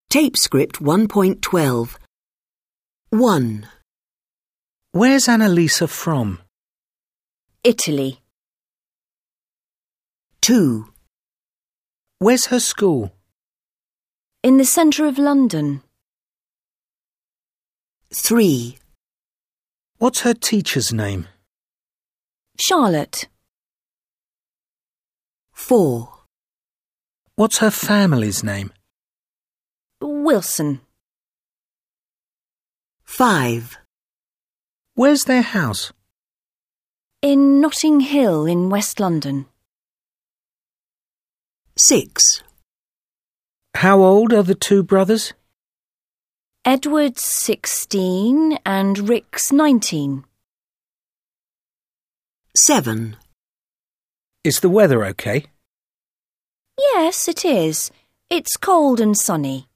Tape script 1.12. 1, Where's Annalisa from? Italy. 2, Where's her school? In the centre of London. 3, What's her teacher's name? Charlotte. 4, What's her family's name? Wilson. 5, Where's their house? In Notting Hill in West London. 6, How old are the two brothers? Edward's 16 and Rick's 19. 7, Is the weather okay? Yes, it is. It's cold and sunny.